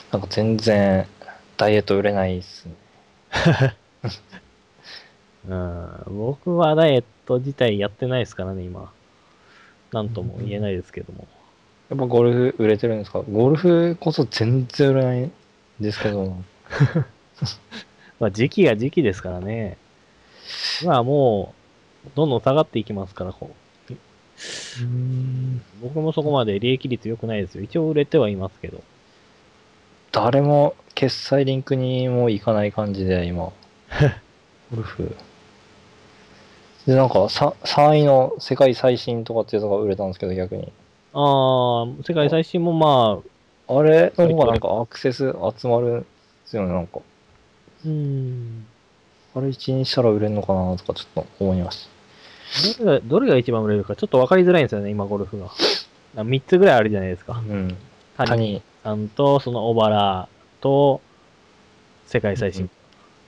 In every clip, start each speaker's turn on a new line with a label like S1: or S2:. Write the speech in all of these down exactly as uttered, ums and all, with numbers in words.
S1: なんか全然ダイエット売れないっすね。
S2: うん、僕はダイエット自体やってないですからね、今。なんとも言えないですけども。
S1: やっぱゴルフ売れてるんですか？ゴルフこそ全然売れないんですけど。
S2: まあ時期が時期ですからね。まあもう、どんどん下がっていきますから、こう。
S1: うーん。
S2: 僕もそこまで利益率良くないですよ。一応売れてはいますけど。
S1: 誰も決済リンクにも行かない感じで今、ゴルフ。で、なんかささんいの世界最新とかっていうのが売れたんですけど逆に。
S2: ああ、世界最新もまあ、
S1: あれの
S2: 割と売れ、
S1: 方がなんかアクセス集まるんですよね、なんか。
S2: うーん。
S1: あれいちにしたら売れるのかなとかちょっと思いまし
S2: どれが、どれが一番売れるかちょっと分かりづらいんですよね、今ゴルフが。みっつぐらいあるじゃないです
S1: た。う
S2: か。
S1: ん。
S2: 谷
S1: 谷。
S2: さんと、その小原と、世界最新。
S1: うん。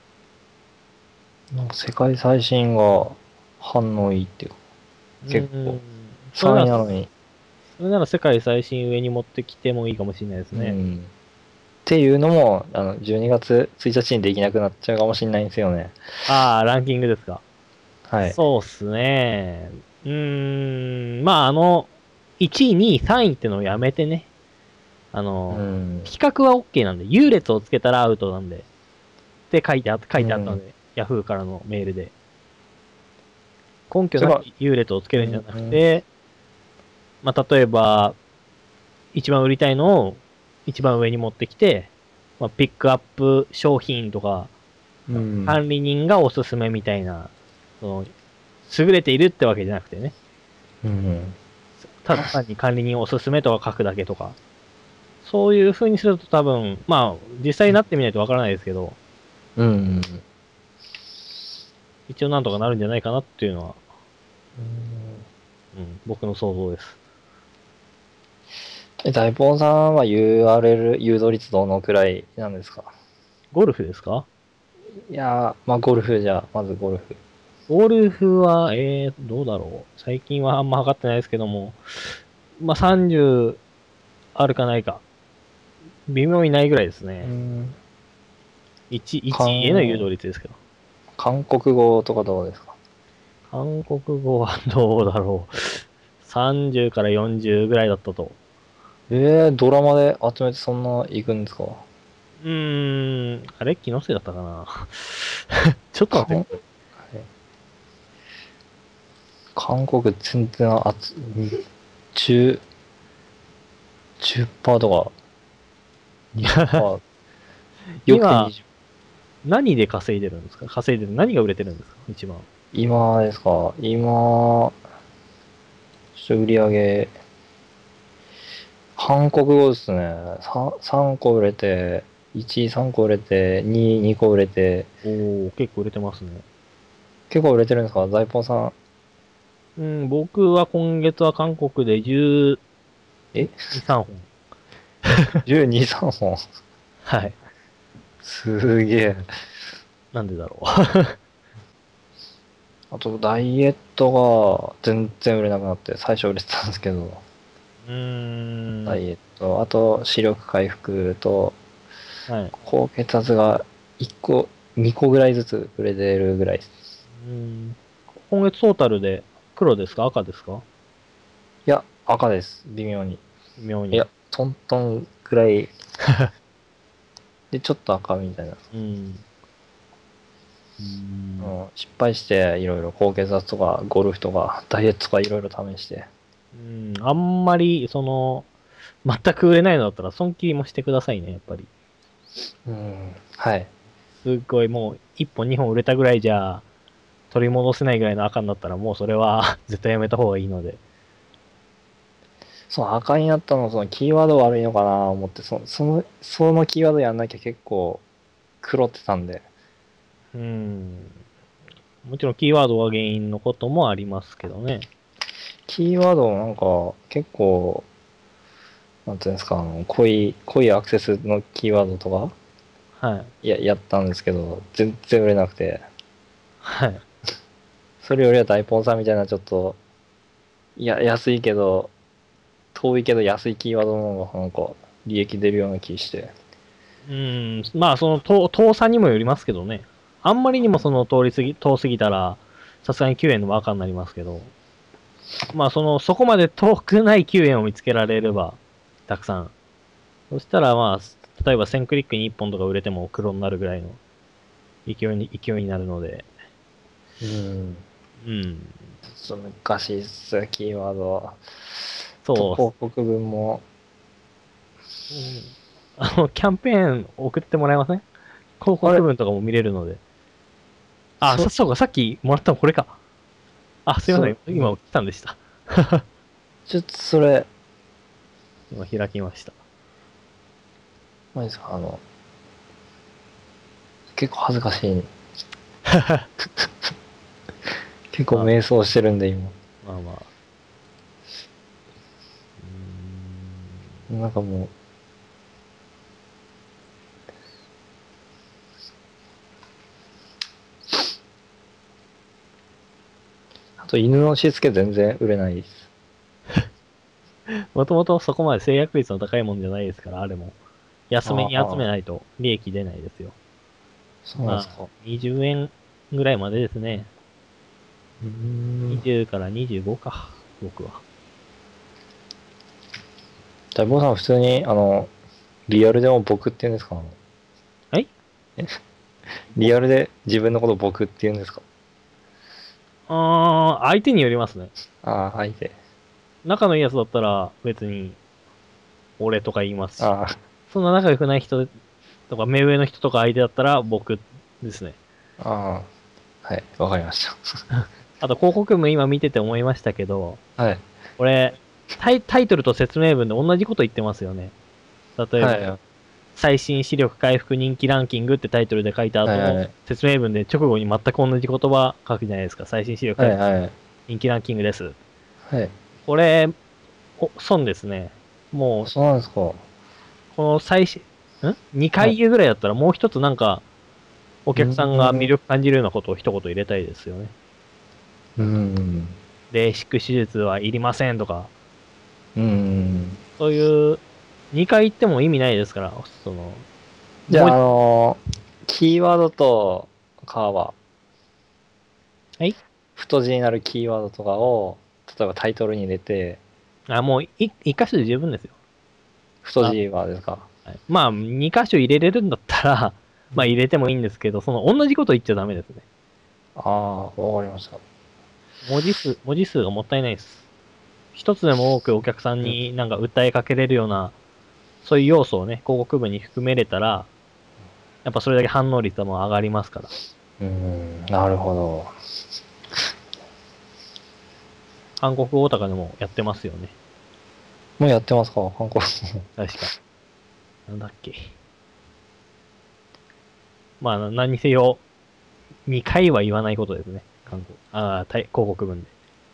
S1: なんか世界最新が反応いいっていうか、
S2: う
S1: 結構。
S2: ーん。それ
S1: さん
S2: なら、
S1: いなのに。
S2: それなら世界最新上に持ってきてもいいかもしれないですね。
S1: うん。っていうのも、あの、じゅうにがつついたちにできなくなっちゃうかもしれないんですよね。
S2: ああ、ランキングですか。
S1: はい。
S2: そうっすね。うーん。まあ、あの、いちい、にい、さんいってのをやめてね。あ
S1: う
S2: の、
S1: ん。
S2: 比較は OK なんで、優劣をつけたらアウトなんで。って書いてあ書いてあったの
S1: うん。
S2: で、ヤフーからのメールで。根拠
S1: それが、
S2: なき優劣をつけ
S1: う
S2: るんじゃなく
S1: ん。
S2: て、まあ、例えば、一番売りたいのを一番上に持ってきて、まあ、ピックアップ商品とか、
S1: うん。
S2: 管理人がおすすめみたいな、その、優れているってわけじゃなくてね。
S1: うん。
S2: ただ単に管理人おすすめとか書くだけとか。そういう風にすると多分、まあ、実際になってみないとわからないですけど、
S1: うん。
S2: 一応なんとかなるんじゃないかなっていうのは、うん、僕の想像です。
S1: え、大ポンさんは ユーアールエル 誘導率どのくらいなんですか？
S2: ゴルフですか？
S1: いやー、まあゴルフじゃ、まずゴルフ。
S2: ゴルフは、えー、どうだろう。最近はあんま測ってないですけども、まあ、さんじゅうあるかないか。微妙にないぐらいです
S1: う
S2: ね。
S1: ん。
S2: いち、いちへの誘
S1: 韓、
S2: 導率ですけど。
S1: 韓国語とかどうですか？
S2: 韓国語はどうだろう。さんじゅうからよんじゅうぐらいだったと。
S1: えー、ドラマで集めてそんな行くんですか？
S2: うーん、あれ気のせいだったかな。ちょっと待って。
S1: 韓、韓国全然あつ、じゅう、じゅっパーセントとかにじゅっパーセント。よくて
S2: 今、
S1: にじゅう。
S2: 何で稼いでるんですか？稼いでる。何が売れてるんですか一番。
S1: 今ですか？今、ちょっと売り上げ、韓国語ですね。さん, さんこ売れて、いち、さんこ売れて、に、にこ売れて、
S2: おー、結構売れてますね。
S1: 結構売れてるんですか財宝さん？
S2: うん、僕は今月は韓国でじゅ
S1: え
S2: うに、さんほん。
S1: じゅうに、さんぼん。
S2: はい。
S1: すげえ。
S2: なんでだろ
S1: あと、ダイエットが全然売れなくなって、最初売れてたんですけど、
S2: う。うーん。
S1: ダイエット、あと、視力回復と、
S2: はい。
S1: 高血圧がいっこ、にこぐらいずつ売れてるぐらいです。
S2: うーん。今月トータルで黒ですか赤ですか？
S1: いや、赤です。微妙に。
S2: 妙に。
S1: いや、トントンくらいで、ちょっと赤みたいな。
S2: うん。うーん。
S1: うん、失敗していろいろ高血圧とかゴルフとかダイエットとかいろいろ試して。
S2: うん。あんまり、その、全く売れないのだったら損切りもしてくださいね、やっぱり。
S1: うん、はい。
S2: すっごいもう、いっぽんにほん売れたぐらいじゃ、取り戻せないぐらいの赤になったら、もうそれは絶対やめた方がいいので。
S1: その赤になったのそのキーワード悪いのかな思って、そその、そのキーワードやんなきゃ結構黒ってたんで。
S2: うん。もちろんキーワードが原因のこともありますけどね。
S1: キーワードなんか結構、なんていうんですか、あの、濃い、濃いアクセスのキーワードとか、
S2: はい。
S1: や、やったんですけど、全然売れなくて。
S2: はい。
S1: それよりは大ポンさんみたいなちょっと、いや、安いけど、遠いけど安いキーワードの方がなんか利益出るような気して。
S2: うん、まあ、その遠、遠さにもよりますけどね。あんまりにもその通り過ぎ、遠すぎたら、さすがにきゅうえんの赤になりますけど。まあ、その、そこまで遠くないきゅうえんを見つけられれば、たくさん。そしたらまあ、例えばせんクリックにいっぽんとか売れても黒になるぐらいの勢いに、勢いになるので。
S1: うん。
S2: うん。
S1: ちょっと難しいっす、キーワード。と、
S2: そう。
S1: 広告文も。
S2: うん、あの、キャンペーン送ってもらえません？広
S1: あれ
S2: 告文とかも見れるので。あ、
S1: そ、
S2: そ、そうか、さっきもらったのこれか。あ、すいませ
S1: そ、
S2: ん。今来たんでした。
S1: ちょっとそれ、
S2: 今開きました。
S1: 何ですか、あの、結構恥ずかしい。結構
S2: まあ、
S1: 迷走してるんで、今。
S2: まあまあ。う
S1: なんかもう、あと犬のしつけ全然売れないです。
S2: ーん。もともとそこまで制約率の高いもんじゃないですから、あれも。安めに集め
S1: ああ、
S2: ないと利益出ないですよ。まあ、
S1: そうなんですか。
S2: にじゅうえんぐらいまでですね。
S1: うーん。
S2: にじゅうからにじゅうごか、僕は。
S1: じゃあ、坊さん普通に、あの、リアルでも僕って言うんですか？
S2: はい。
S1: リアルで自分のこと僕って言うんですか？
S2: あー、相手によりますね。
S1: ああ、相手。
S2: 仲のいいやつだったら別に俺とか言いますし。
S1: あ
S2: そんな仲良くない人とか、目上の人とか相手だったら僕ですね。
S1: あ、ああ、はい、わかりまし
S2: あと広告文今見てて思いましたけど、
S1: た。はい、
S2: これ、タイタイトルと説明文で同じこと言ってますよね。例えば、
S1: はい、
S2: 最新視力回復人気ランキングってタイトルで書いた
S1: はい、
S2: 後、
S1: はい、
S2: 説明文で直後に全く同じ言葉書くじゃないですか。最新視力
S1: はい、
S2: 回復
S1: はい、
S2: 人気ランキングです。
S1: はい。
S2: これ、お損ですね。もう、
S1: そうなんですか。う
S2: この最新、ん ?に
S1: はい。
S2: 回言うぐらいだったらもう一つなんか、お
S1: うー
S2: 客さんが魅
S1: ん、
S2: 力感じるようなことを一言入れたいですよね。
S1: うーん、
S2: レーシック手術はいりませんとか、
S1: うーん。
S2: そういう、にかい言っても意味ないですから、その、
S1: じゃあ、あ
S2: 文字、
S1: のーキーワードとかは、
S2: はい。
S1: 太字になるキーワードとかを、例えばタイトルに入れて、
S2: あ、もうい、一箇所で十分ですよ。あ、
S1: 太字はですか？
S2: はい、まあ、に箇所入れれるんだったら、まあ入れてもいいんですけど、その同じこと言っちゃダメですね。
S1: ああ、わかりました。
S2: 文字数、文字数がもったいないです。一つでも多くお客さん
S1: うん、
S2: になんか訴えかけれるような、そういう要素をね、広告文に含めれたら、やっぱそれだけ反応率はもう上がりますから。
S1: うーん、なるほど。
S2: 韓国語とかでもやってますよね。
S1: もうやってますか、韓国？
S2: 確か。なんだっけ。まあ、何にせよ、にかいは言わないことですね。韓国。ああ、広告文で。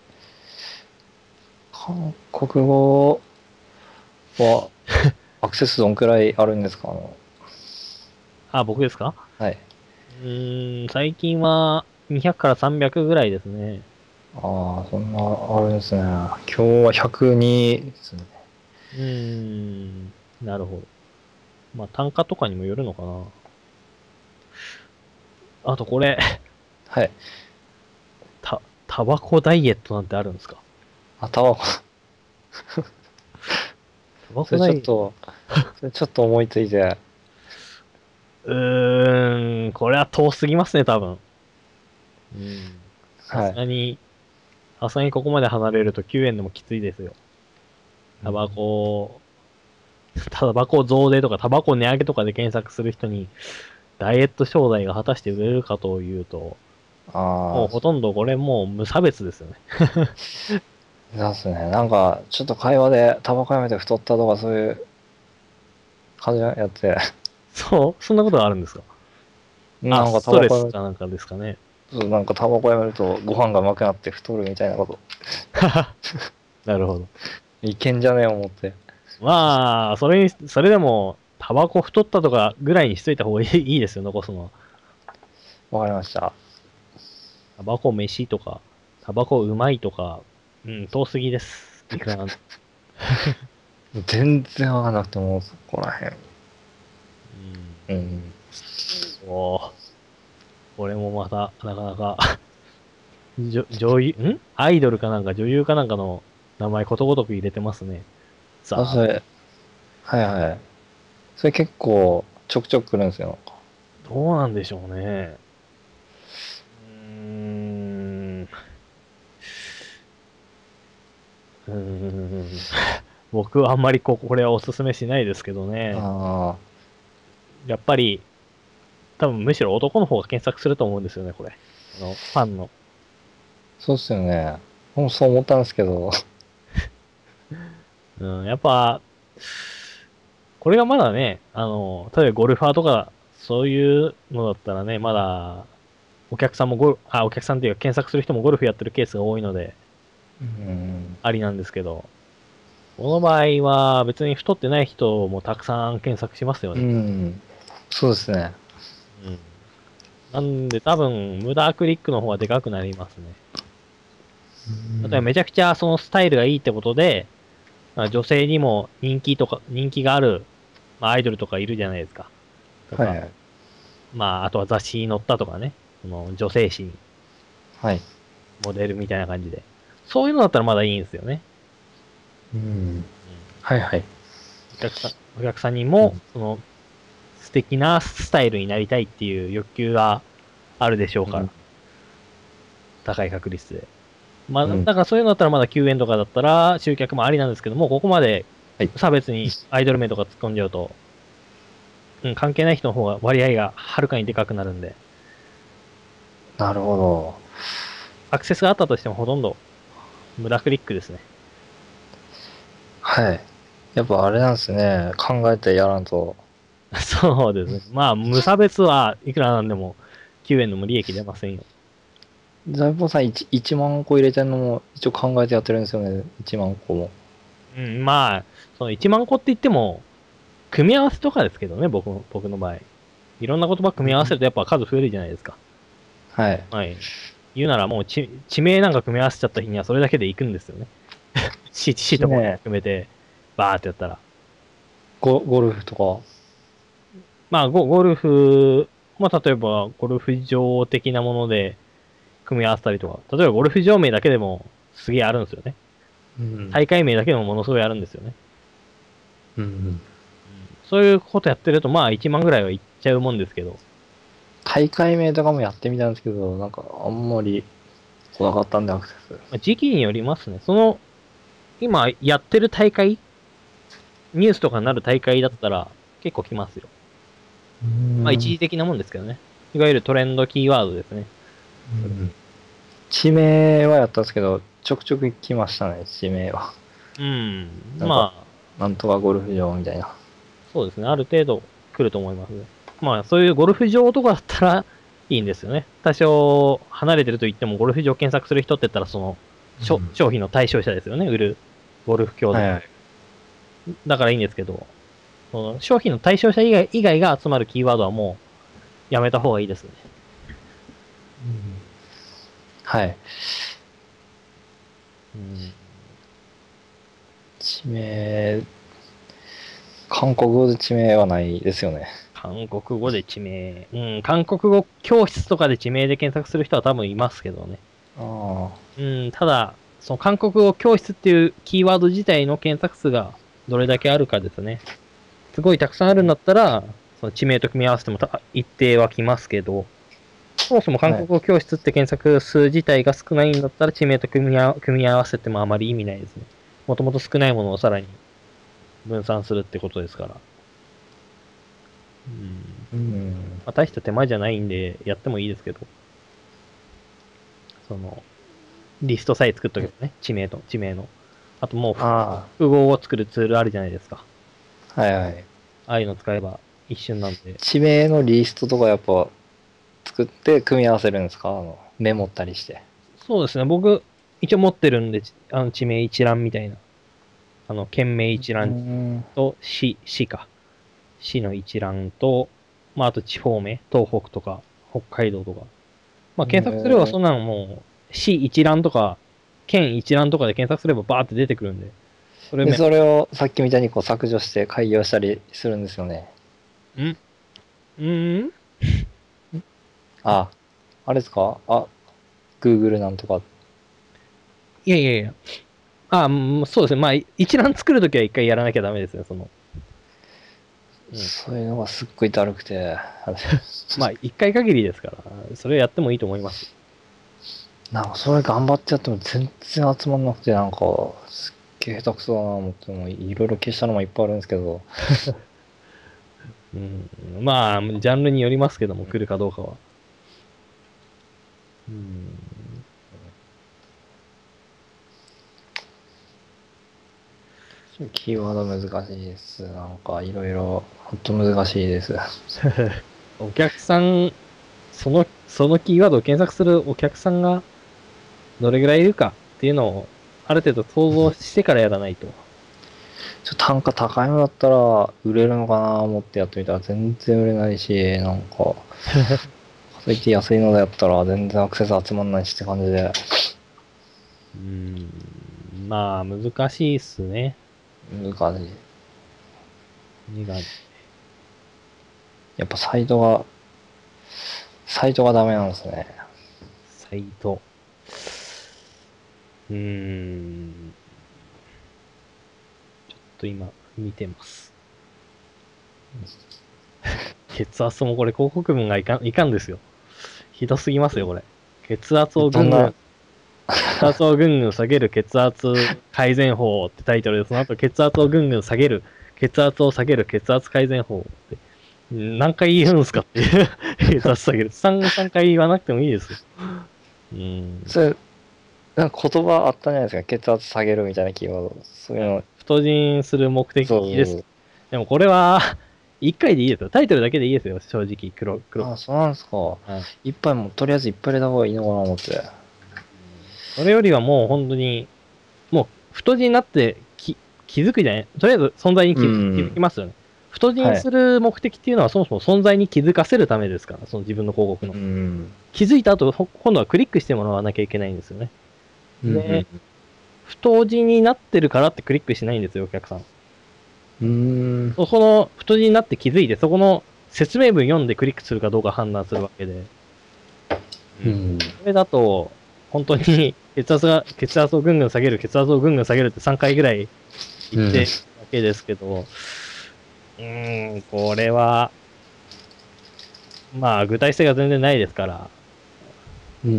S1: 韓国語は、アクセスどんくらいあるんですか？あの、
S2: あ、僕ですか？
S1: はい。
S2: うーん、最近はにひゃくからさんびゃくぐらいですね。
S1: ああ、そんなあるんですね。今日はひゃくにですね。
S2: うーん、なるほど。まあ、単価とかにもよるのかな。あとこれ、
S1: はい。
S2: た、タバコダイエットなんてあるんですか？
S1: あ、タバコ。
S2: タバ
S1: それ
S2: コダイエット。
S1: ちょっと、それちょっと思いついて、
S2: うーん、これは遠すぎますね、多分。うん。さ
S1: はい。
S2: すがに、さすがにここまで離れるときゅうえんでもきついですよ。タバコ、タバコ増税とかタバコ値上げとかで検索する人に、ダイエット商材が果たして売れるかというと、もう
S1: ああ、
S2: ほとんどこれもう無差別ですよね。
S1: なんすね。なんか、ちょっと会話でタバコやめて太ったとかそういう感じのやつで、
S2: そう、そんなことがあるんですか？あ、
S1: なんか
S2: ストレ
S1: タバコやめ
S2: スかなんかですかね。
S1: る、なんかタバコやめるとご飯がうまくなって太るみたいなこと。
S2: なるほど。
S1: いけんじゃねえ思って。
S2: まあ、それに、それでも、タバコ太ったとかぐらいにしといた方がいいいいですよ、残すのは。
S1: わかりました。
S2: タバコ飯とか、タバコうまいとか、うん、遠すぎです。いくらなんでも。
S1: 全然わかんなくても、そこらへん。
S2: ううん。
S1: うん。
S2: おーこれもまた、なかなか女、女優、んアイドルかなんか女優かなんかの名前ことごとく入れてますね。
S1: あ、
S2: さあ、
S1: それ、はいはい。それ結構ちょくちょく来るんですよ。なんか
S2: どうなんでしょうね。うーん。うーん。僕はあんまりここれはおすすめしないですけどね。
S1: ああ、
S2: やっぱり、多分むしろ男の方が検索すると思うんですよね、これ。あの、ファンの。
S1: そうっすよね。僕もそう思ったんですけど、
S2: うん、やっぱ、これがまだね、あの、例えばゴルファーとか、そういうのだったらね、まだ、お客さんもゴル、あ、お客さんっていうか検索する人もゴルフやってるケースが多いので、
S1: うん、
S2: ありなんですけど、この場合は別に太ってない人もたくさん検索しますよ
S1: う
S2: ね。
S1: ん、そうですね。
S2: うん。なんで多分、無駄クリックの方がでかくなりますね。例えばめちゃくちゃそのスタイルがいいってことで、まあ女性にも人気とか、人気がある、まあアイドルとかいるじゃないですか。とか、
S1: はいはい。
S2: まああとは雑誌に載ったとかね。その女性誌に
S1: はい。
S2: モデルみたいな感じで。そういうのだったらまだいいんですよね。
S1: うん、
S2: うん。
S1: はいはい。
S2: お客さん、お客さんにも、その素敵なスタイルになりたいっていう欲求があるでしょうから。
S1: うん、
S2: 高い確率で。まあ、
S1: うん、
S2: だからそういうのだったらまだきゅうえんとかだったら集客もありなんですけども、ここまで
S1: はい。
S2: 差別にアイドル名とか突っ込んじゃうと、うん、関係ない人の方が割合がはるかにでかくなるんで、
S1: なるほど。
S2: アクセスがあったとしてもほとんど無駄クリックですね。
S1: はい。やっぱあれなんですね。考えてやらんと。
S2: そうですね。まあ、無差別はいくらなんでもきゅうえんの無利益出ませんよ。
S1: 財宝さん 1, いちまん個入れてるのも一応考えてやってるんですよね。いちまん個も。
S2: うん、まあ、そのいちまん個って言っても、組み合わせとかですけどね、僕の、僕の場合。いろんな言葉組み合わせるとやっぱ数増えるじゃないですか。
S1: はい。
S2: はい。言うならもう地、地名なんか組み合わせちゃった日にはそれだけで行くんですよね。市、市とか
S1: ね、
S2: 含めて、バーってやったら。
S1: ゴゴルフとか。
S2: まあ、ゴゴルフ、まあ、例えば、ゴルフ場的なもので組み合わせたりとか、例えばゴルフ場名だけでもすげえあるんですよね。
S1: うん。
S2: 大会名だけでもものすごいあるんですよね。
S1: うん。
S2: そういうことやってると、まあ、いちまんぐらいはいっちゃうもんですけど、
S1: 大会名とかもやってみたんですけど、なんかあんまり来なかったんでアクセス。
S2: まあ、時期によりますね。その、今やってる大会、ニュースとかになる大会だったら結構来ますよ。
S1: う
S2: まあ、一
S1: ん。
S2: 時的なもんですけどね。いわゆるトレンドキーワードですね。
S1: 地名はやったんですけど、ちょくちょく来ましたね、地名は。
S2: うん。
S1: なんか、
S2: まあ、
S1: なんとかゴルフ場みたいな。
S2: そうですね。ある程度来ると思いますね。まあ、そういうゴルフ場とかだったらいいんですよね。多少離れてると言っても、ゴルフ場検索する人って言ったら、その、しょ商品の対象者ですよね。売るゴルフ協で。
S1: はいはい。
S2: だからいいんですけど、その商品の対象者以外以外が集まるキーワードはもうやめた方がいいですね。
S1: はい。
S2: うん。
S1: 地名、韓国語で地名はないですよね。
S2: 韓国語で地名。うん、韓国語教室とかで地名で検索する人は多分いますけどね。
S1: あ
S2: うん、ただ、その韓国語教室っていうキーワード自体の検索数がどれだけあるかですね。すごいたくさんあるんだったら、その地名と組み合わせてもた一定はきますけど、そもそも
S1: あ。はい。
S2: 韓国語教室って検索数自体が少ないんだったら地名と組み合わ組み合わせてもあまり意味ないですね。もともと少ないものをさらに分散するってことですから。うん。
S1: うん。
S2: まあ、大した手間じゃないんで、やってもいいですけど、その、リストさえ作っとけばね、地名と、地名の。あともう、
S1: あ
S2: 複合を作るツールあるじゃないですか。
S1: あ。はいはい。
S2: ああいうの使えば一瞬なんで。
S1: 地名のリストとかやっぱ作って組み合わせるんですか？あの、メモったりして。
S2: そうですね、僕、一応持ってるんで、あの地名一覧みたいな。あの、県名一
S1: う
S2: 覧
S1: ん。
S2: と市、市か。市の一覧と、まあ、あと地方名、東北とか、北海道とか。まあ、検索すればそんなのもう、市一覧とか、県一覧とかで検索すればバーって出てくるんで。それ
S1: で、
S2: め、
S1: それをさっきみたいにこう削除して開業したりするんですよね。
S2: んうーん
S1: あ、あれですかあ、Google なんとか。
S2: いやいやいや。あ、うんそうですね。まあ、い一覧作るときは一回やらなきゃダメですね、その。うん。
S1: そういうのがすっごいだるくて、あれ
S2: まあ、一回限りですから、それやってもいいと思います。
S1: なんかそれ頑張ってやっても全然集まんなくて、なんか、すっげえ下手くそだな思って、もういろいろ消したのもいっぱいあるんですけど、
S2: うん。まあ、ジャンルによりますけども、来るかどうかは。うん。
S1: キーワード難しいです。なんかいろいろ、ほんと難しいです。
S2: お客さん、その、そのキーワードを検索するお客さんがどれぐらいいるかっていうのを、ある程度想像してからやらないと。
S1: ちょっと単価高いのだったら売れるのかな思ってやってみたら全然売れないし、なんか、かといって安いのでやったら全然アクセス集まんないしって感じで、
S2: うん。まあ、難しいっすね。
S1: 難しい。
S2: 何が、
S1: やっぱサイトが、サイトがダメなんですね。
S2: サイト。うーん。ちょっと今、見てます。血圧もこれ広告文がいかん、いかんですよ。ひどすぎますよ、これ。血圧をぐ
S1: どんな、
S2: んぐん、血圧をぐんぐん下げる血圧改善法ってタイトルで、その後血圧をぐんぐん下げる、血圧を下げる血圧改善法って、何回言うんすかっていう血圧下げる。さん、さんかい言わなくてもいいですよ。うん。
S1: それ、なんか言葉あったじゃないですか。血圧下げるみたいなキーワード。そういうの、
S2: 太人する目的です。
S1: そうそう
S2: でもこれは、一回でいいですよ。タイトルだけでいいですよ、正直。黒、
S1: そう。
S2: 黒。
S1: あ、そうなんですか。
S2: はい。
S1: 一杯も、とりあえず一杯入れた方がいいのかな思って。
S2: それよりはもう本当に、もう太字になってき気づくじゃないとりあえず存在に
S1: う
S2: 気づ気づき
S1: ん。
S2: ますよね。太字に
S1: はい。
S2: する目的っていうのはそもそも存在に気づかせるためですから、その自分の広告の。
S1: うん。
S2: 気づいた後、ほ今度はクリックしてもらわなきゃいけないんですよね。
S1: うん。
S2: で、太字になってるからってクリックしないんですよ、お客さん。
S1: うん。
S2: そこの太字になって気づいて、そこの説明文読んでクリックするかどうか判断するわけで。
S1: うん。
S2: それだと、本当に血圧が、血圧をぐんぐん下げる、血圧をぐんぐん下げるってさんかいぐらい言ってるわけですけど、うーん、これは、まあ、具体性が全然ないですから、
S1: うん。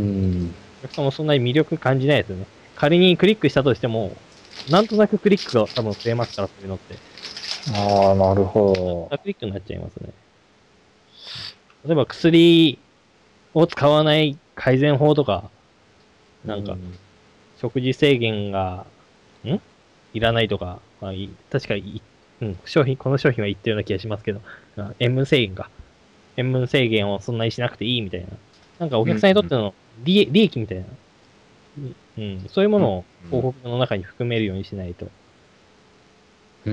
S2: お客さんもそんなに魅力感じないですよね。仮にクリックしたとしても、なんとなくクリックが多分増えますから、そういうのって。
S1: ああ、なるほ
S2: クリックになっちゃいますね。例えば薬を使わない改善法とか、
S1: ど。
S2: なんか、
S1: うん。
S2: 食事制限が、んいらないとか、まあ、い確かい、うん、商品、この商品は言ったような気がしますけど、あ塩分制限か。塩分制限をそんなにしなくていいみたいな。なんかお客さんにとっての利利益みたいな。うん、そういうものを広告の中に含めるようにしないと。
S1: うん。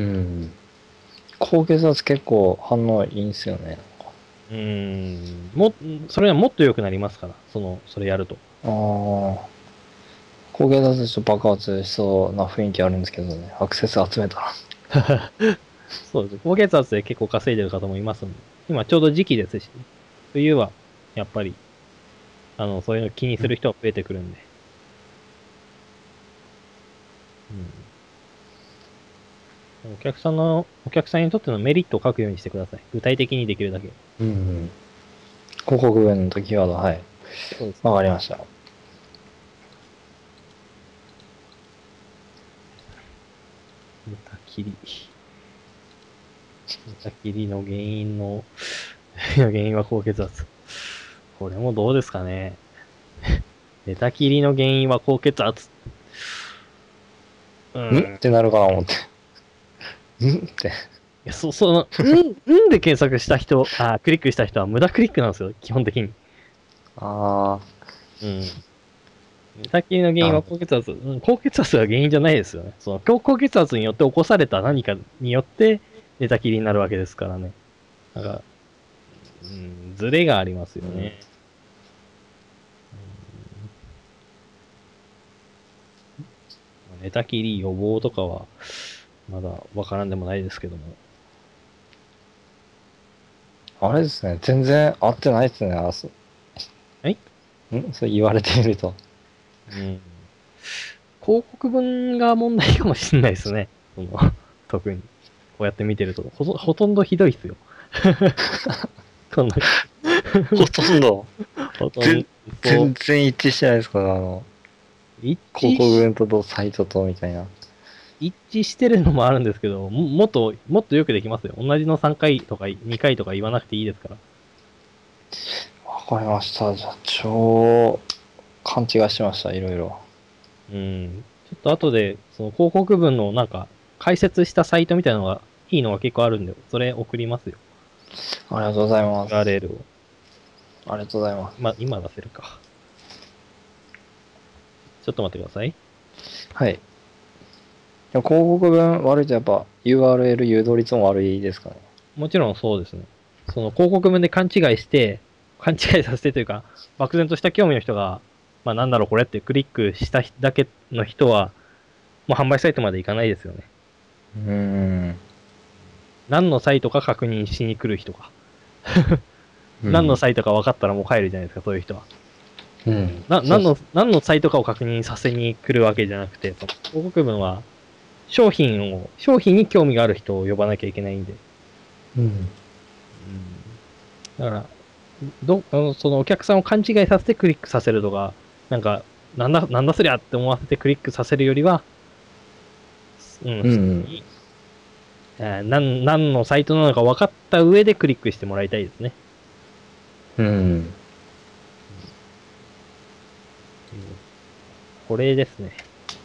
S1: 高血圧結構反応いいんすよね。
S2: うーん、も、それはもっと良くなりますから、その、それやると。
S1: ああ。高血圧ちょっと爆発しそうな雰囲気あるんですけどね。アクセス集めたら。
S2: そうです。高血圧で結構稼いでる方もいますんで。今ちょうど時期ですし、冬は、やっぱり、あの、そういうの気にする人は増えてくるんで。うん。お客さんの、お客さんにとってのメリットを書くようにしてください。具体的にできるだけ。
S1: うん。広告文の時は、はい。
S2: そうです。
S1: わかりました。
S2: 寝たきり。寝たきりの原因の、原因は高血圧。これもどうですかね。寝たきりの原因は高血圧。う
S1: んっ
S2: ん。
S1: てなるかな思って。んって。
S2: いや、そ、その、うん、うんで検索した人、あ、クリックした人は無駄クリックなんですよ、基本的に。
S1: あ
S2: うん。寝たきりの原
S1: あ、
S2: 因は
S1: なるほ
S2: 高血圧。うん、高血圧が原因じゃないですよね。その、高高血圧によって起こされた何かによって寝たきりになるわけですからね。なんか、うん、ズレがありますよ
S1: ど。うん。
S2: ね。寝たきり予防とかは、まだわからんでもないですけども。
S1: あれですね、全然合ってないですね、あそ
S2: はい
S1: んそう言われてみると。
S2: うん。広告文が問題かもしれないですね。その特に。こうやって見てると。ほとほとんどひどいっすよ。こんな、
S1: ほとんど、
S2: ほとん
S1: 全
S2: ど、
S1: 全然一致してないですから、あの、
S2: 一
S1: 広
S2: 致し、
S1: 告文ととサイトとみたいな。
S2: 一致してるのもあるんですけど、ももっと、もっとよくできますよ。同じのさんかいとかにかいとか言わなくていいですから。
S1: わかりました。じゃあ、超、勘違いしました、いろいろ。
S2: うん。ちょっと後で、その広告文のなんか、解説したサイトみたいなのが、いいのが結構あるんで、それ送りますよ。
S1: ありがとうございます。
S2: ユーアールエル を。
S1: ありがとうございます。
S2: 今、今出せるか。ちょっと待ってください。
S1: はい。でも広告文悪いとやっぱ ユーアールエル 誘導率も悪いですかね。
S2: もちろんそうですね。その広告文で勘違いして、勘違いさせてというか、漠然とした興味の人が、まあなんだろうこれってクリックしただけの人は、もう販売サイトまで行かないですよね。
S1: うーん。
S2: 何のサイトか確認しに来る人か。
S1: うん
S2: 何のサイトか分かったらもう帰るじゃないですか、そういう人は。
S1: うん。
S2: な、何の、何のサイトかを確認させに来るわけじゃなくて、その広告文は商品を、商品に興味がある人を呼ばなきゃいけないんで。
S1: うん。
S2: うんだから、ど、あの、そのお客さんを勘違いさせてクリックさせるとか、なんか、なんだ、なんだそりゃって思わせてクリックさせるよりは、うん、
S1: うん。
S2: えーなん何のサイトなのか分かった上でクリックしてもらいたいですね。
S1: うん。
S2: うんこれですね。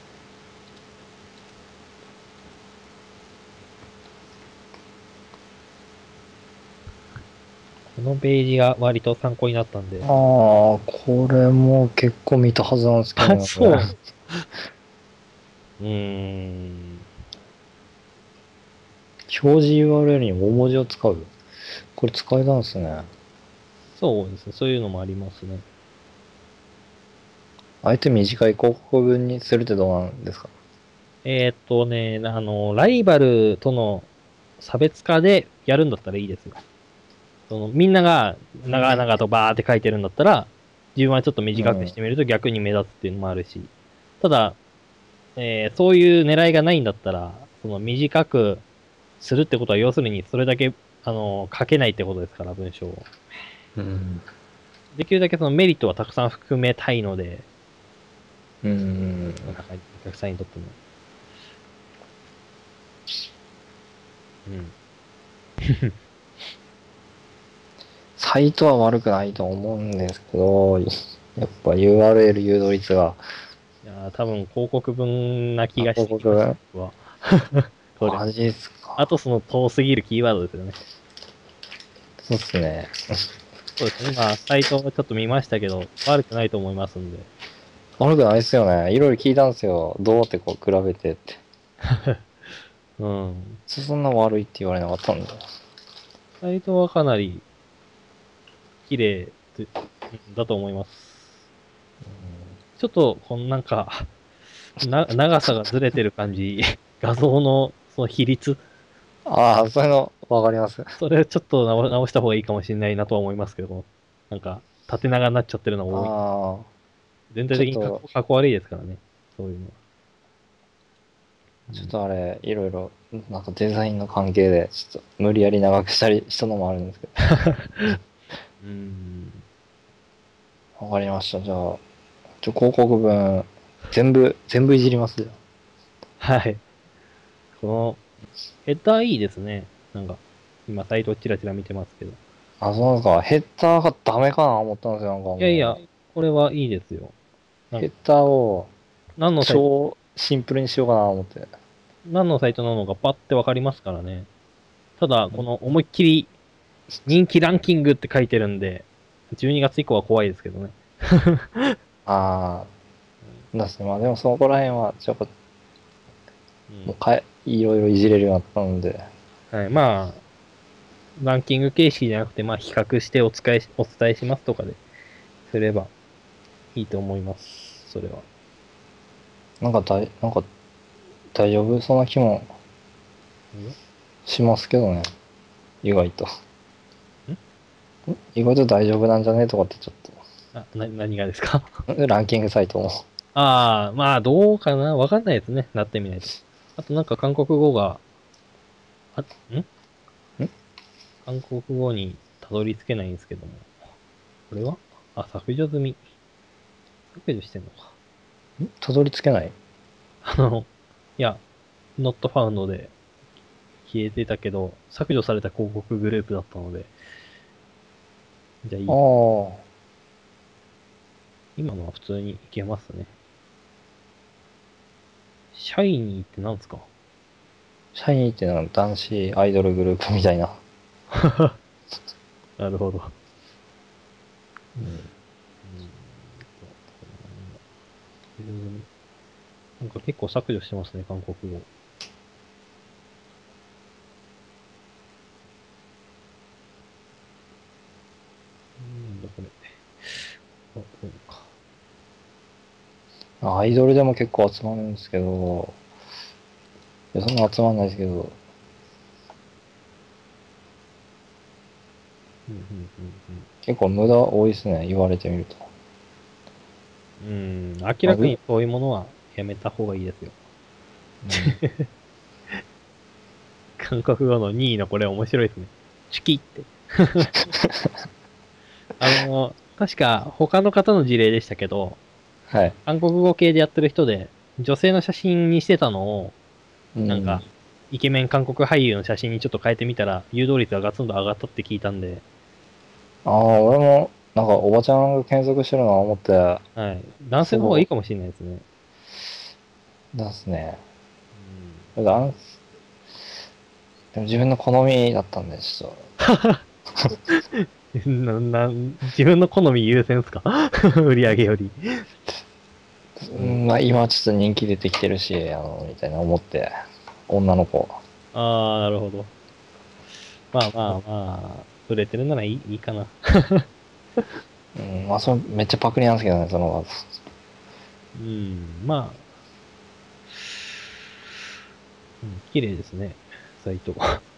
S2: このページが割と参考になったんで。
S1: ああ、これも結構見たはずなんですけど
S2: あ、
S1: ね。
S2: そう。うーん。
S1: 表示 ユーアールエル に大文字を使う。これ使えたんですね。
S2: そうですね。そういうのもありますね。
S1: あえて短い広告文にするってどうなんですか？
S2: えーっとね、あの、ライバルとの差別化でやるんだったらいいですよ。そのみんなが長々とバーって書いてるんだったら、自分はちょっと短くしてみると逆に目立つっていうのもあるし、ただ、えーそういう狙いがないんだったら、その短くするってことは要するにそれだけ、あの、書けないってことですから、文章を。
S1: うん。
S2: できるだけそのメリットはたくさん含めたいので、
S1: うん。
S2: お客さんにとっても。うん。
S1: サイトは悪くないと思うんですけど、やっぱ ユーアールエル 誘導率が、
S2: いやー多分広告文な気
S1: あ、
S2: がして
S1: 広告文
S2: きました、僕は。これ。
S1: マジっすか。
S2: あとその遠すぎるキーワードですよね。
S1: そうっすね。
S2: そうですね。今、サイトをちょっと見ましたけど、悪くないと思いますんで。
S1: 悪くないっすよね。いろいろ聞いたんですよ。どうってこう比べてって。
S2: うん。
S1: そんな悪いって言われなかったんだ。
S2: サイトはかなり綺麗でうんだと思います。ちょっと、このなんか、な、長さがずれてる感じ、画像のその比率、
S1: ああ、そういうのわかります。
S2: それちょっと直直した方がいいかもしれないなとは思いますけど、なんか、縦長になっちゃってるのが多い。
S1: ああ、
S2: 全体的にかっ
S1: ちょっと、
S2: こかっこ悪いですからね。そういうのは。
S1: ちょっとあれ、いろいろ、なんかデザインの関係で、ちょっと無理やり長くしたりしたのもあるんですけ
S2: うん。うん
S1: ど。わかりました。じゃあ、ちょ、広告文、全部、全部いじりますよ。
S2: はい。この、ヘッダーいいですね。なんか、今サイトチラチラ見てますけど。
S1: あ、そうなんですか。ヘッダーがダメかな思ったんですよ。なんかもう。
S2: いやいや、これはいいですよ。なんか
S1: ヘッダーを
S2: 何のサイト、
S1: 超シンプルにしようかな思って。
S2: 何のサイトなのかパッてわかりますからね。ただ、この思いっきり人気ランキングって書いてるんで、じゅうにがつ以降は怖いですけどね。
S1: ああ、だし、まあでもそこら辺は、ちょっと、
S2: うん
S1: もうかえ、いろいろいじれるようになったので、
S2: はい、まあ、ランキング形式じゃなくて、まあ、比較してお伝えし、お伝えしますとかですればいいと思います。それは。
S1: なんかだい、なんか大丈夫そうな気もしますけどね。意外と。 意外と大丈夫なんじゃねとかってちょっ
S2: あ、な、何がですか？
S1: と。ランキングサイトも。
S2: ああ、まあ、どうかなわかんないですね。なってみないと。あとなんか韓国語が、あ、ん
S1: ん
S2: 韓国語にたどり着けないんですけども。これはあ、削除済み。削除してんのか。
S1: たどり着けない。
S2: あの、いや、not found で消えてたけど、削除された広告グループだったので、じゃあい
S1: あ
S2: いか。
S1: あ。
S2: 今のは普通にいけますね。シャイニーって何ですか？
S1: シャイニーっていうのは男子アイドルグループみたいな。
S2: なるほど。
S1: うん、
S2: うーんと、これなんだ。削除済み。なんか結構削除してますね、韓国語。なんだこれ。あ、こうか。
S1: アイドルでも結構集まるんですけど、いやそんな集まんないですけど、
S2: うん、うん、うん、
S1: 結構無駄多いですね、言われてみると。
S2: うん。うーん、明
S1: まあ、う、
S2: らかにそういうものはやめた方がいいですよ。
S1: うん、
S2: 韓国語のにいのこれ面白いですね。チュキって。あの、確か他の方の事例でしたけど、
S1: はい。
S2: 韓国語系でやってる人で、女性の写真にしてたのを、
S1: うん。
S2: なんか、イケメン韓国俳優の写真にちょっと変えてみたら、誘導率がガツンと上がったって聞いたんで、
S1: ああ、俺も、なんかおばちゃんが検索してるのは思って、
S2: はい。男性の方がい
S1: そ
S2: いかもしれないですね。
S1: うですね。
S2: うん。
S1: 男でも自分の好みだったんで、ちょっ
S2: な、な、自分の好み優先ですか？売り上げより。
S1: と、うん、まあ今ちょっと人気出てきてるし、あの、みたいな思って、女の子。
S2: ああ、なるほど。まあまあまあ、売れてるならいい、いいかな。
S1: うん、まあそれめっちゃパクリなんですけどね、その、
S2: うん、まあ、うん、綺麗ですね、サイト。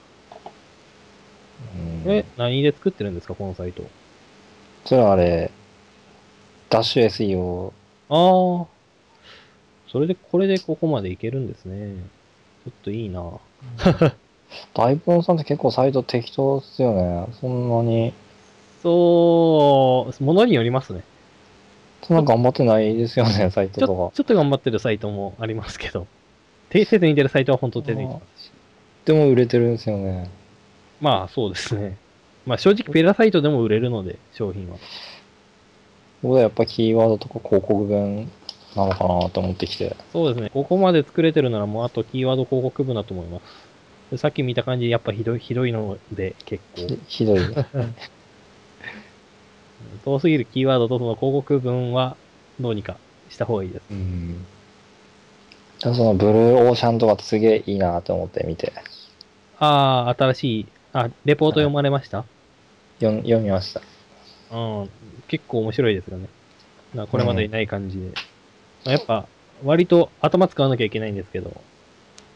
S1: うん、
S2: え、何で作ってるんですか、このサイト。
S1: それはあれ、ダッシュ エスイーオー、
S2: ああ、それで、これでここまでいけるんですね。ちょっといいな。
S1: 大根さんって結構サイト適当っすよね。そんなに、
S2: そう、ものによりますね。
S1: そん
S2: ちょ、
S1: な頑張ってないですよね、サイト
S2: ちょ、
S1: と
S2: ちょっと頑張ってるサイトもありますけど、訂正で似てるサイトは本当
S1: か。
S2: 出てき
S1: ああ、
S2: ますし。
S1: でも売れてるんですよね。
S2: まあ、そうですね。まあ、正直ペラサイトでも売れるので、商品は。
S1: 僕はやっぱキーワードとか広告文なのかなと思ってきて。
S2: そうですね。ここまで作れてるならもうあとキーワード広告部だと思います。でさっき見た感じ、やっぱひどい、ひどいので結構。
S1: ひ、ひどい。
S2: 遠すぎるキーワードとその広告文はどうにかした方がいいです。
S1: うん。そのブルーオーシャンとかってすげえいいなと思って見て。
S2: ああ、新しい、あ、レポート読
S1: はい。
S2: まれました？
S1: 読読みました。
S2: うん、結構面白いですよね。なこ
S1: うん。
S2: れまでにない感じで。まあやっぱ、割と頭使わなきゃいけないんですけど、
S1: うん。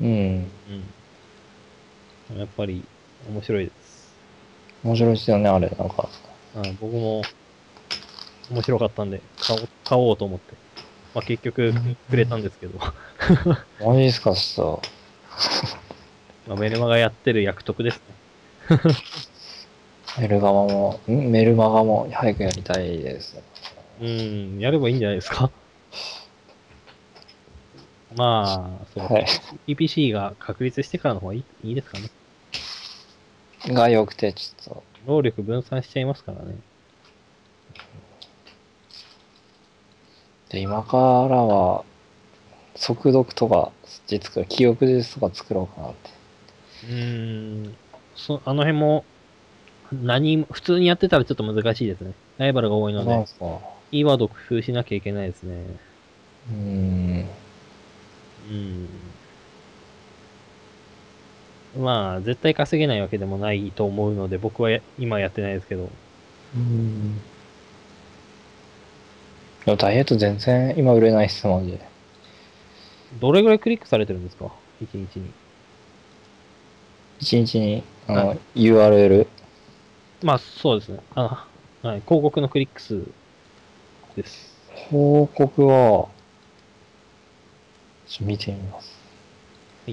S2: うん。やっぱり面白いです。
S1: 面白いですよね、あれ。なんか。
S2: あ僕も面白かったんで、買おう、買おうと思って。まあ結局くれたんですけど。
S1: マジですか、ちょっと。
S2: まあメルマガやってる役得ですね。
S1: メルガマも、んメルマガも早くやりたいです。
S2: うん、やればいいんじゃないですか。まあ、そう、
S1: はい。
S2: ピーピーシー が確立してからの方がいい、いいですかね。
S1: が良くて、ちょっと。
S2: 労力分散しちゃいますからね。
S1: で、今からは、速読とか、実は記憶術とか作ろうかなって。
S2: うーん、そ、あの辺も、何も、普通にやってたらちょっと難しいですね。ライバルが多いので、
S1: そうなんですか。う
S2: キーワードを工夫しなきゃいけないですね。
S1: ーん。
S2: うん。まあ、絶対稼げないわけでもないと思うので、僕はや今やってないですけど。
S1: うん。でもダイエット全然今売れないっす、マジで。
S2: どれぐらいクリックされてるんですか？一日に。
S1: 一日に、あ
S2: はい。
S1: の、ユーアールエル。
S2: まあ、そうですね。あ、はい。広告のクリック数です。
S1: 広告は、ちょっと見てみます。
S2: はい。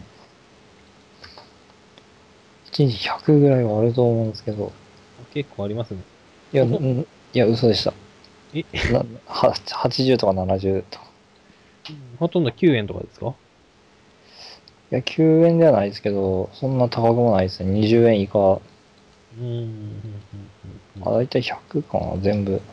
S1: いちにちひゃくぐらいはあると思うんですけど。
S2: 結構ありますね。
S1: いや、
S2: ほとんど、
S1: んいや、嘘でした。
S2: え、
S1: なははちじゅうとかななじゅうとか。
S2: ほとんどきゅうえんとかですか？
S1: いや、きゅうえんではないですけど、そんな高くもないですね。にじゅうえん以下。
S2: うーん、うん、うん、うん。
S1: あ、だいたいひゃくかな、全部。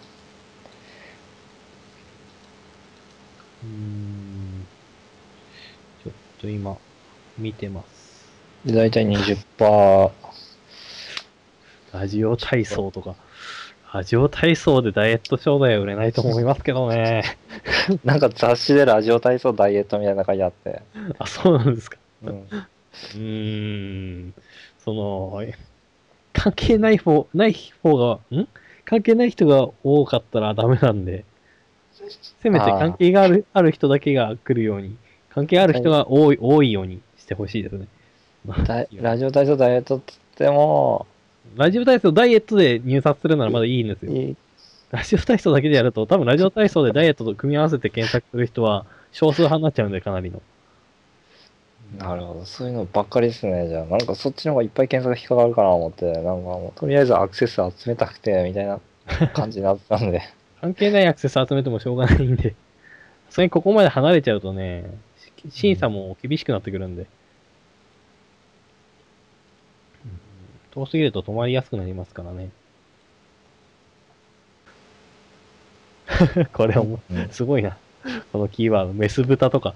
S2: うーん、ちょっと今、見てます。
S1: で、だいたいにじゅっパーセント。
S2: ラジオ体操とか。ラジオ体操でダイエット商材は売れないと思いますけどね。
S1: なんか雑誌でラジオ体操ダイエットみたいなの書いてあって。
S2: あ、そうなんですか。
S1: うん。
S2: うーん。その、関係ない方、ない方が、ん関係ない人が多かったらダメなんで、せめて関
S1: あ
S2: 係がある、ある人だけが来るように、関係ある
S1: あ、
S2: 人が多い、多いようにしてほしいですね。
S1: だいラジオ体操ダイエットって言っても、
S2: ラジオ体操ダイエットで入札するならまだいいんですよ。
S1: いい、
S2: ラジオ体操だけでやると、多分ラジオ体操でダイエットと組み合わせて検索する人は少数派になっちゃうんで、かなりの。
S1: なるほど。そういうのばっかりですね。じゃあ、なんかそっちの方がいっぱい検索引っかかるかなと思って、なんかもう、とりあえずアクセス集めたくて、みたいな感じになってたんで。
S2: 関係ないアクセス集めてもしょうがないんで、それにここまで離れちゃうとね、審査も厳しくなってくるんで、遠すぎると止まりやすくなりますからね。これはもう、
S1: うん。
S2: すごいな。このキーワード、メス豚とか。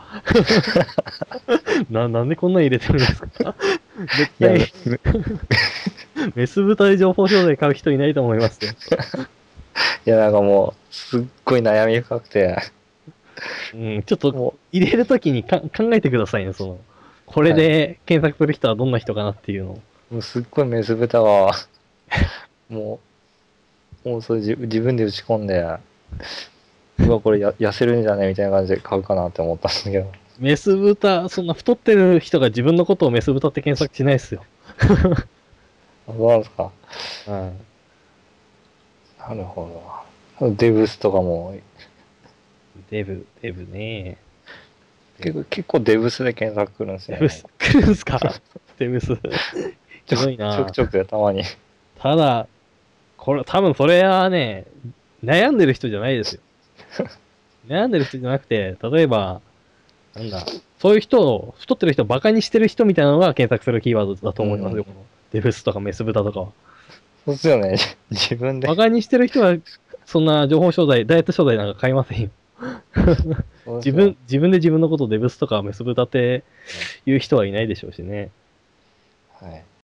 S2: な、なんでこんなん入れてるんですか？絶
S1: いや、
S2: 対、メス豚で情報商材買う人いないと思いますよ。
S1: いや、なんかもう、すっごい悩み深くて、
S2: うん、ちょっと
S1: も
S2: 入れるときにか考えてくださいね、その。これで検索する人はどんな人かなっていうのを。
S1: う、もうすっごいメス豚は、もう、もうそれ自自分で打ち込んで、うわ、これや痩せるんじゃねみたいな感じで買うかなって思ったんですけど。
S2: メス豚、そんな太ってる人が自分のことをメス豚って検索しないですよ。
S1: あ、そうなんですか。
S2: はい。
S1: なるほど。デブスとかも、
S2: デブ、デブね。
S1: 結構、結構デブスで検索来るんですよね。
S2: デブス、来るんすか？デブス。
S1: ちょ、
S2: ひどいな。
S1: ちょくちょくたまに。
S2: ただ、これ、多分それはね、悩んでる人じゃないですよ。悩んでる人じゃなくて、例えば、なんだ、そういう人を、太ってる人をバカにしてる人みたいなのが検索するキーワードだと思いますよ。
S1: うん、
S2: このデブスとかメス豚とかは。
S1: そうっすよね。自分で。
S2: バカにしてる人は、そんな情報商材、ダイエット商材なんか買いませんよ。
S1: そうっすよ
S2: 自分、自分で自分のことをデブスとかメス豚って言う人はいないでしょうしね。
S1: はい。